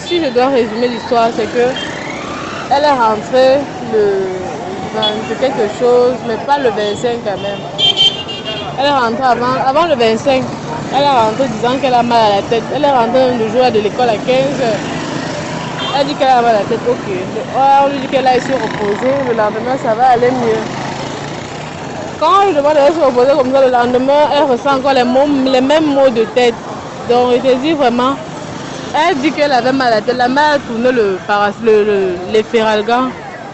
si je dois résumer l'histoire, c'est que elle est rentrée le 20 quelque chose, mais pas le 25 quand même. Elle est rentrée avant le 25. Elle est rentrée disant qu'elle a mal à la tête. Elle est rentrée le jour de l'école à 15h. Elle dit qu'elle a mal à la tête, ok. On lui dit qu'elle aille se reposer. Le lendemain, ça va aller mieux. Quand je demande d'aller se reposer comme ça, le lendemain, elle ressent encore les mêmes maux de tête. Donc, je te dis vraiment, elle dit qu'elle avait mal à la tête. La mère a tourné les Feralgan.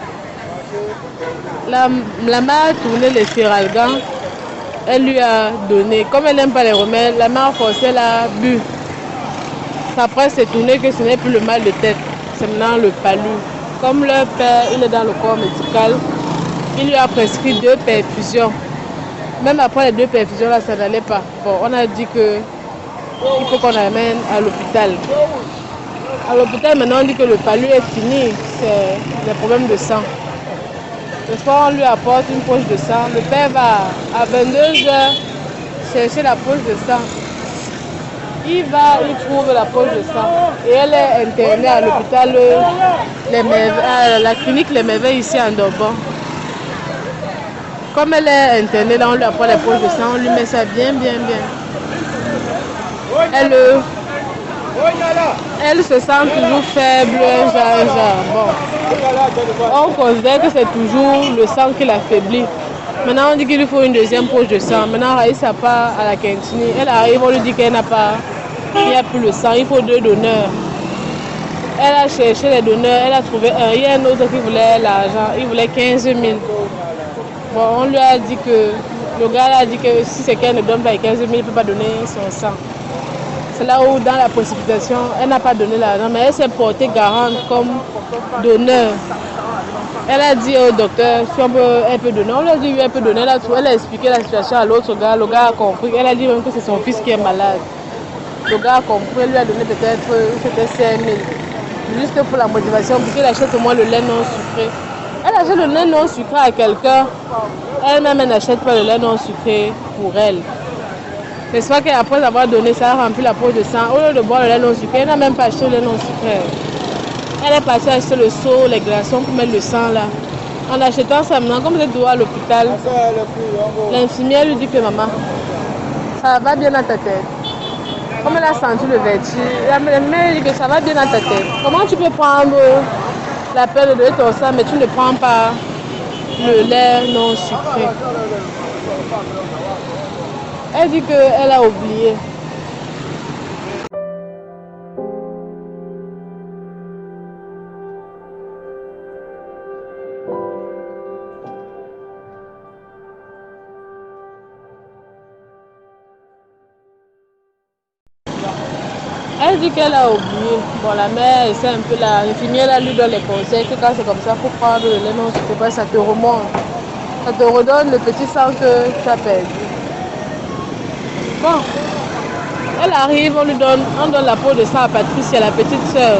La mère a tourné les Feralgan. Elle lui a donné. Comme elle n'aime pas les remèdes, la mère forcée l'a bu. Après, c'est tourné que ce n'est plus le mal de tête. C'est maintenant le palu. Comme leur père, il est dans le corps médical, il lui a prescrit 2 perfusions. Même après les 2 perfusions, là, ça n'allait pas. Bon, on a dit que il faut qu'on l'amène à l'hôpital. À l'hôpital, maintenant, on dit que le palu est fini. C'est des problèmes de sang. Le soir, on lui apporte une poche de sang. Le père va à 22h chercher la poche de sang. Il trouve la poche de sang. Et elle est internée à l'hôpital, la clinique Les Merveilles ici à Ndorban. Comme elle est internée, là, on lui apporte la poche de sang. On lui met ça bien. Elle se sent toujours faible, Bon. On considère que c'est toujours le sang qui l'affaiblit. Maintenant, on dit qu'il lui faut une deuxième poche de sang. Maintenant, Raïssa part à la cantine. Elle arrive, on lui dit qu'elle n'a pas, il n'y a plus le sang, il faut 2 donneurs. Elle a cherché les donneurs, elle a trouvé un. Il y a un autre qui voulait l'argent, il voulait 15 000. Bon, on lui a dit que, le gars a dit que si c'est qu'elle ne donne pas les 15 000, il ne peut pas donner son sang. C'est là où, dans la précipitation, elle n'a pas donné l'argent, mais elle s'est portée garante comme donneur. Elle a dit au docteur si elle peut donner. On lui a dit oui, elle peut donner. Elle a expliqué la situation à l'autre gars. Le gars a compris. Elle a dit même que c'est son fils qui est malade. Le gars a compris. Elle lui a donné peut-être, c'était 5 000. Juste pour la motivation, pour qu'il achète au moins le lait non sucré. Elle achète le lait non sucré à quelqu'un. Elle-même, elle n'achète pas le lait non sucré pour elle. C'est soit qu'après avoir donné ça, elle a rempli la poche de sang. Au lieu de boire le lait non sucré, elle n'a même pas acheté le lait non sucré. Elle est partie acheter le seau, les glaçons pour mettre le sang là. En achetant ça maintenant, comme vous êtes à l'hôpital, l'infirmière lui dit que maman, ça va bien dans ta tête. Comme elle a senti le vertige, la mère lui dit que ça va bien dans ta tête. Comment tu peux prendre la peine de donner ton sang, mais tu ne prends pas le lait non sucré? Elle dit qu'elle a oublié. Elle dit qu'elle a oublié. Bon, la mère essaie un peu, l'infirmière là, lui donne les conseils que quand c'est comme ça, il faut prendre le lait non sucré, ça te remonte. Ça te redonne le petit sang que tu as perdu. Bon, elle arrive, on donne la peau de sang à Patricia, la petite soeur.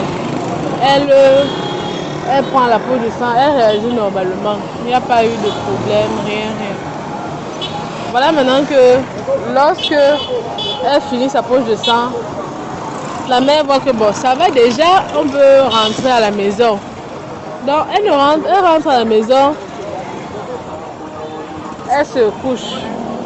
Elle prend la peau de sang, elle réagit normalement. Il n'y a pas eu de problème, rien. Voilà maintenant que lorsque elle finit sa poche de sang, la mère voit que bon, ça va déjà, on peut rentrer à la maison. Donc elle rentre à la maison, elle se couche.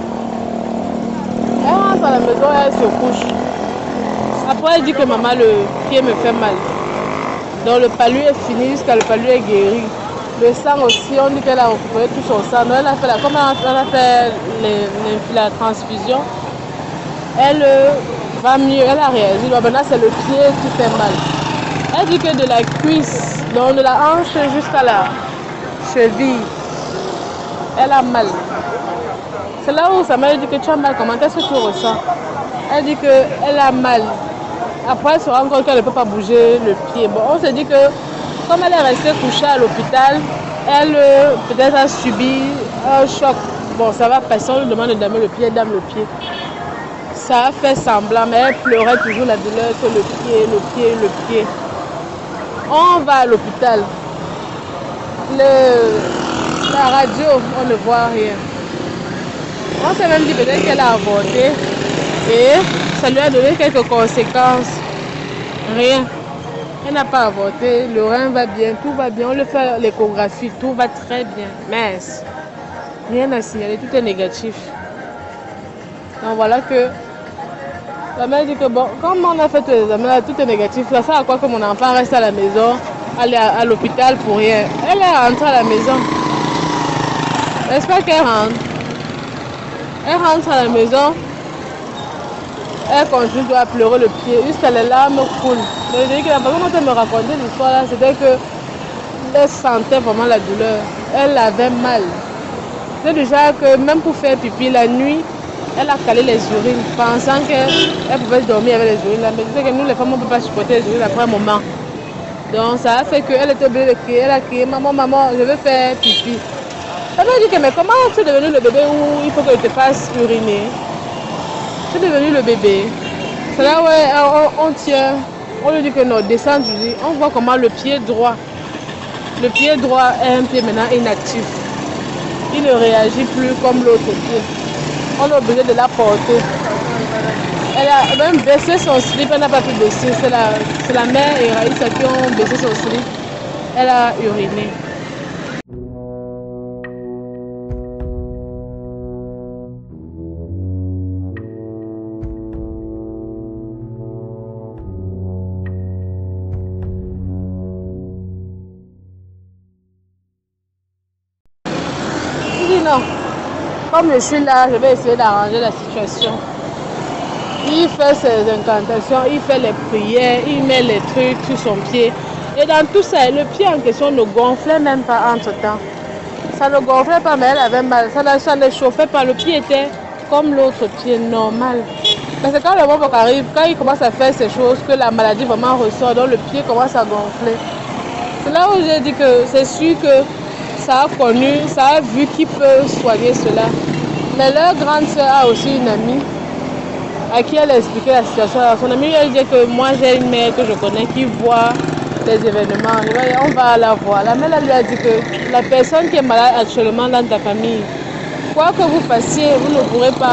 Elle rentre à la maison, elle se couche. Après elle dit que maman, le pied me fait mal. Donc le palu est fini jusqu'à le palu est guéri. Le sang aussi, on dit qu'elle a récupéré tout son sang. Donc elle a fait comme elle a fait la transfusion, elle va mieux, elle a réagi. Donc maintenant c'est le pied qui fait mal. Elle dit que de la cuisse, donc de la hanche jusqu'à la cheville, elle a mal. C'est là où sa mère dit que tu as mal, comment est-ce que tu ressens? Elle dit qu'elle a mal. Après elle se rend compte qu'elle ne peut pas bouger le pied. Bon, on se dit que comme elle est restée couchée à l'hôpital, elle peut-être a subi un choc. Bon, ça va passer, on lui demande de damer le pied, elle dame le pied. Ça a fait semblant, mais elle pleurait toujours la douleur que le pied. On va à l'hôpital. La radio, on ne voit rien. On s'est même dit peut-être qu'elle a avorté et ça lui a donné quelques conséquences. Rien. Elle n'a pas avorté, le rein va bien, tout va bien. On le fait l'échographie, tout va très bien. Mince. Rien à signaler, tout est négatif. Donc voilà que la mère dit que bon, comme on a fait tous les examens, tout est négatif. Ça sert à quoi que mon enfant reste à la maison, aller à l'hôpital pour rien. Elle est rentrée à la maison. J'espère qu'elle rentre. Elle rentre à la maison. Elle continue à pleurer le pied. Jusqu'à les larmes coulent. Donc je dis que la façon dont elle me racontait l'histoire là, c'était que elle sentait vraiment la douleur. Elle avait mal. C'est déjà que même pour faire pipi la nuit, elle a calé les urines, pensant qu'elle pouvait dormir avec les urines là. Mais tu sais que nous les femmes on ne peut pas supporter les urines après un moment. Donc ça a fait qu'elle était obligée de crier. Elle a crié, maman, maman, je veux faire pipi. Elle m'a dit que mais comment tu es devenu le bébé où il faut que je te fasse uriner? Tu es devenu le bébé. C'est là où on tient, on lui dit que non, descend du lit. On voit comment le pied droit est un pied maintenant inactif. Il ne réagit plus comme l'autre pied. On est obligé de la porter. Elle a même baissé son slip, elle n'a pas pu baisser. C'est la mère et Raïssa qui ont baissé son slip. Elle a uriné. Je dis non. Comme je suis là, je vais essayer d'arranger la situation. Il fait ses incantations, il fait les prières, il met les trucs sur son pied. Et dans tout ça, le pied en question ne gonflait même pas entre temps. Ça ne gonflait pas, mais elle avait mal. Ça ne chauffait pas. Le pied était comme l'autre pied, normal. Mais c'est quand le moment arrive, quand il commence à faire ces choses, que la maladie vraiment ressort, donc le pied commence à gonfler. C'est là où j'ai dit que c'est sûr que ça a connu, ça a vu qui peut soigner cela. Mais leur grande soeur a aussi une amie à qui elle a expliqué la situation. Alors, son amie lui a dit que moi j'ai une mère que je connais qui voit les événements. On va la voir. La mère lui a dit que la personne qui est malade actuellement dans ta famille, quoi que vous fassiez, vous ne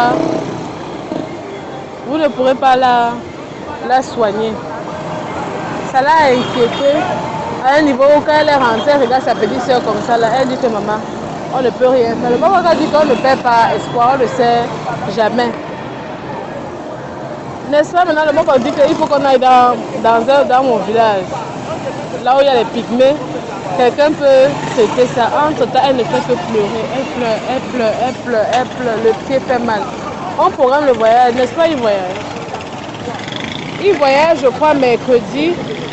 pourrez pas la soigner. Ça l'a inquiétée à un niveau où quand elle est rentrée, elle regarde sa petite soeur comme ça, là, elle dit que maman, on ne peut rien faire. Le maman a dit qu'on ne perd pas espoir, on ne sait jamais. N'est-ce pas, maintenant le maman dit qu'il faut qu'on aille dans mon village, là où il y a les pygmées. Quelqu'un peut traiter ça. Entre temps, elle ne fait que pleurer. Elle pleure. Le pied fait mal. On programme le voyage, n'est-ce pas, il voyage? Il voyage, je crois, mercredi.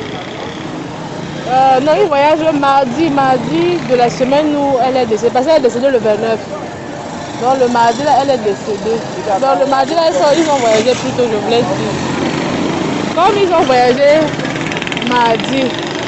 Non, il voyage le mardi de la semaine où elle est décédée. Parce qu'elle est décédée le 29. Donc le mardi, là, elle est décédée. Donc le mardi, là, ils ont voyagé plutôt, je voulais dire. Comme ils ont voyagé mardi,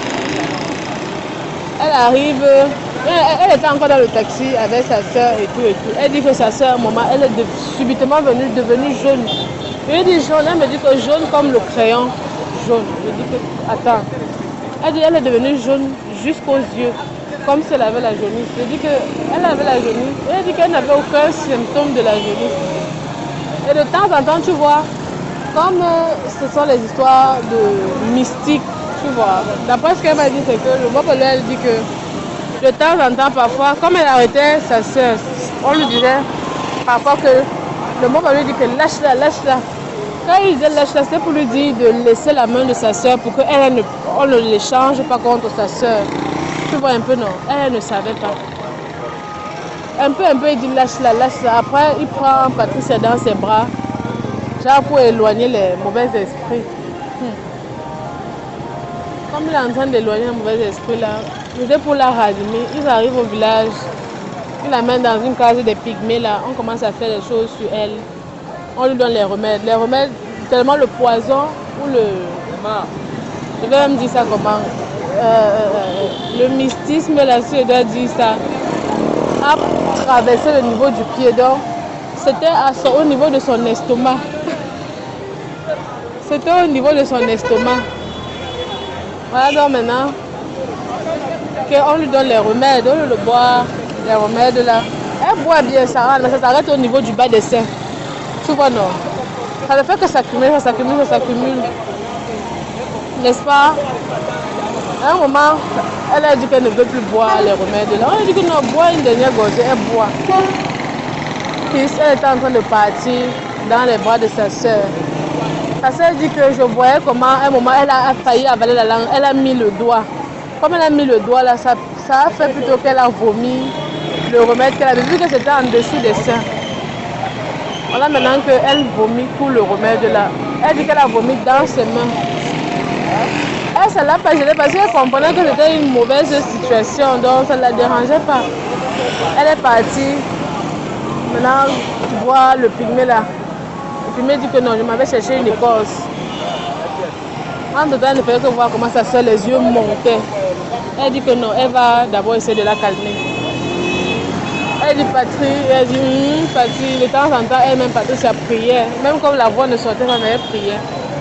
elle arrive, elle était encore dans le taxi avec sa soeur et tout. Elle dit que sa soeur, maman, elle est subitement devenue jaune. Je lui dis jaune, elle me dit que jaune comme le crayon jaune. Je dis que, attends. Elle dit qu'elle est devenue jaune jusqu'aux yeux, comme si elle avait la jaunisse. Je dis qu'elle avait la jaunisse. Elle dit qu'elle n'avait aucun symptôme de la jaunisse. Et de temps en temps, tu vois, comme ce sont les histoires de mystique, tu vois. D'après ce qu'elle m'a dit, c'est que le mot elle dit que de temps en temps, parfois, comme elle arrêtait sa soeur, on lui disait parfois que le mot lui dit que lâche-la, lâche-la. Quand il disait lâche-la, c'est pour lui dire de laisser la main de sa soeur pour qu'elle on ne l'échange pas contre sa soeur. Tu vois un peu, non? Elle ne savait pas. Un peu, il dit lâche-la, lâche-la. Après, il prend Patricia dans ses bras, genre pour éloigner les mauvais esprits. Comme il est en train d'éloigner les mauvais esprits là, c'était pour la ranimer. Ils arrivent au village, ils la mettent dans une case des pygmées là, on commence à faire des choses sur elle. On lui donne les remèdes. Les remèdes, tellement le poison ou le... Je vais même dire ça comment. Le mystisme là-dessus, je dois dire ça, a traversé le niveau du pied. Donc, c'était au niveau de son estomac. C'était au niveau de son estomac. Voilà, donc maintenant, on lui donne les remèdes, on lui boit les remèdes là. Elle boit bien, ça rentre, mais ça s'arrête au niveau du bas des seins. Tu vois, non? Ça ne fait que s'accumuler, ça s'accumule. N'est-ce pas? À un moment, elle a dit qu'elle ne veut plus boire les remèdes. Là, on a dit que non, bois une dernière gorgée, elle boit. Puis elle était en train de partir dans les bras de sa soeur. Sa soeur dit que je voyais comment, à un moment, elle a failli avaler la langue. Elle a mis le doigt. Comme elle a mis le doigt là, ça a fait plutôt qu'elle a vomi le remède qu'elle avait vu que c'était en dessous des seins. Voilà maintenant qu'elle vomit tout le remède là. Elle dit qu'elle a vomi dans ses mains. Elle, ça l'a pas gênée parce qu'elle comprenait que c'était une mauvaise situation, donc ça ne la dérangeait pas. Elle est partie maintenant voir le pygmée là. Le pygmée dit que non, je m'avais cherché une écorce. En tout cas, elle ne faisait que voir comment sa soeur, les yeux montaient. Elle dit que non, elle va d'abord essayer de la calmer. Elle dit Patrie, elle dit Patrie, de temps en temps, elle-même Patrie, sa prière. Même comme la voix ne sortait pas, mais elle priait.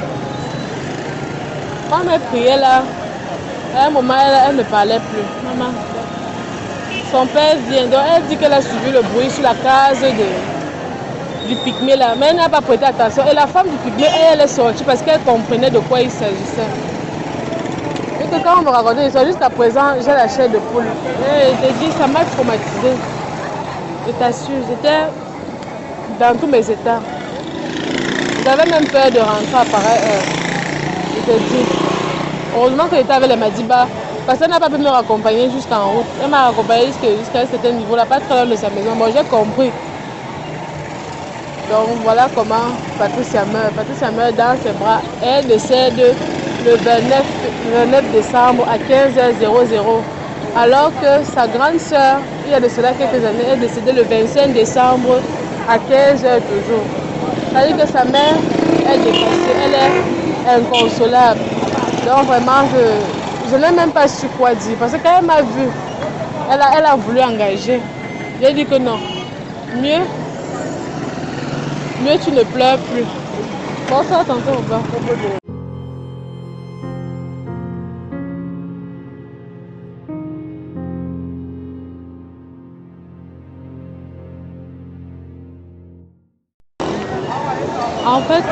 Quand elle priait là, à un moment, elle ne parlait plus. Maman. Son père vient, donc elle dit qu'elle a suivi le bruit sur la case du pygmée là, mais elle n'a pas prêté attention. Et la femme du pygmée, elle est sortie parce qu'elle comprenait de quoi il s'agissait. Et que quand on me racontait l'histoire, jusqu'à présent, j'ai la chair de poule. Et je te dis, ça m'a traumatisée. Je t'assure, j'étais dans tous mes états. J'avais même peur de rentrer à pareille heure. Je te dis. Heureusement que j'étais avec les Madiba, parce qu'elle n'a pas pu me raccompagner jusqu'en route. Elle m'a raccompagné jusqu'à un certain niveau, là, pas très loin de sa maison. Bon, j'ai compris. Donc voilà comment Patricia meurt. Patricia meurt dans ses bras. Elle décède le 29 décembre à 15h00. Alors que sa grande sœur, il y a de cela quelques années, est décédée le 25 décembre à 15h toujours. C'est-à-dire que sa mère est dépassée, elle est inconsolable. Donc vraiment, je n'ai même pas su quoi dire. Parce que quand elle m'a vu, elle a voulu engager. J'ai dit que non. Mieux tu ne pleures plus. Bonsoir, tonton Oba. En fait,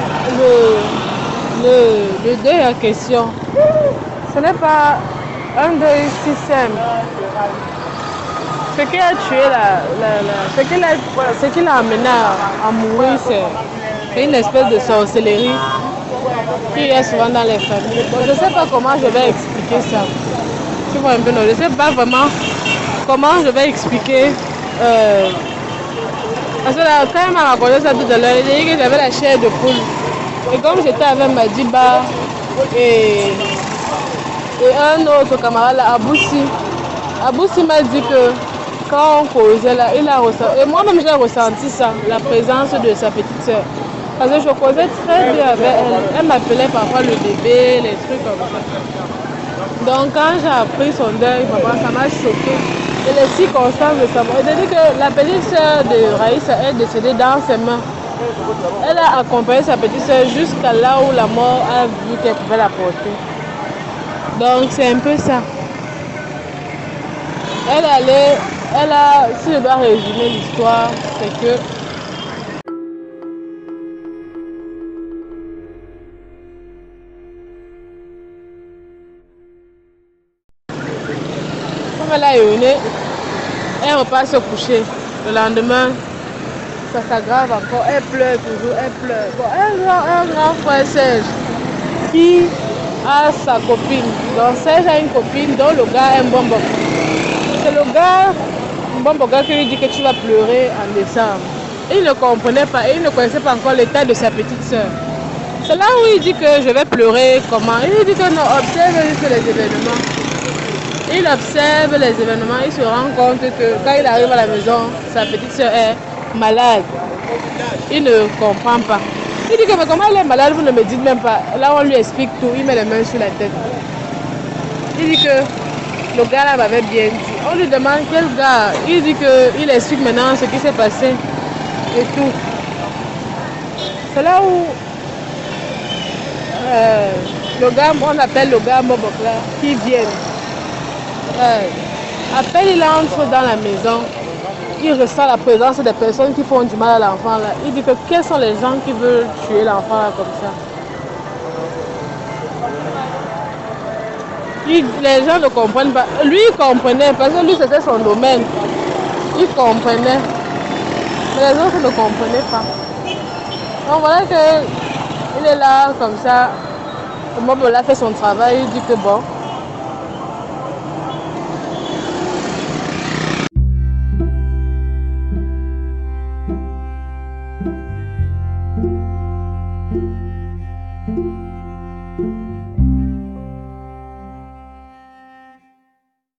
le deuil en question, ce n'est pas un deuil si simple. Ce qui a tué ce qui l'a amené à mourir, c'est une espèce de sorcellerie qui est souvent dans les familles. Bon, je ne sais pas comment je vais expliquer ça. Tu vois un peu, non, je ne sais pas vraiment comment je vais expliquer. Parce que là, quand elle m'a raconté ça tout à l'heure, elle a dit que j'avais la chair de poule. Et comme j'étais avec Madiba et un autre camarade, là, Aboussi m'a dit que quand on causait là, il a ressenti. Et moi-même j'ai ressenti ça, la présence de sa petite soeur. Parce que je causais très bien avec elle. Elle m'appelait parfois le bébé, les trucs comme ça. Donc quand j'ai appris son deuil, ça m'a choqué. Et les circonstances de sa mort. Il a dit que la petite soeur de Raïssa est décédée dans ses mains. Elle a accompagné sa petite soeur jusqu'à là où la mort a vu qu'elle pouvait la porter. Donc c'est un peu ça. Si je dois résumer l'histoire, c'est que comme elle a urné, elle repart se coucher. Le lendemain, ça s'aggrave encore. Elle pleure toujours, elle pleure. Bon, un grand frère Serge qui a sa copine. Donc Serge a une copine dont le gars est un bonbon. C'est le gars, un bonbon qui lui dit que tu vas pleurer en décembre. Il ne comprenait pas et il ne connaissait pas encore l'état de sa petite soeur. C'est là où il dit que je vais pleurer comment. Il dit que non, observe juste les événements. Il observe les événements, il se rend compte que quand il arrive à la maison, sa petite soeur est malade. Il ne comprend pas. Il dit que mais comment elle est malade, vous ne me dites même pas. Là on lui explique tout, il met les mains sur la tête. Il dit que le gars là m'avait bien dit. On lui demande quel gars. Il dit qu'il explique maintenant ce qui s'est passé et tout. C'est là où le gars, on appelle le gars Mobokla, qui vient. Après il entre dans la maison, il ressent la présence des personnes qui font du mal à l'enfant là. Il dit que quels sont les gens qui veulent tuer l'enfant comme ça. Les gens ne comprennent pas. Lui, il comprenait parce que lui, c'était son domaine. Il comprenait. Mais les autres ne comprenaient pas. Donc voilà que il est là comme ça. Mob a fait son travail. Il dit que bon,